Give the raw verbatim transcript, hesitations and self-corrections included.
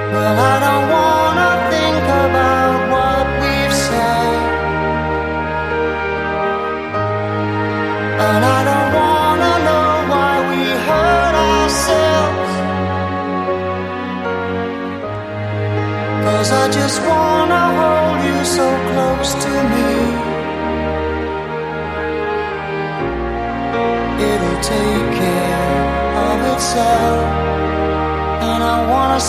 Well, I don't wanna think about what we've said, and I don't wanna know why we hurt ourselves, 'cause I just wanna hold you so close to me. It'll take care of itself, and I wanna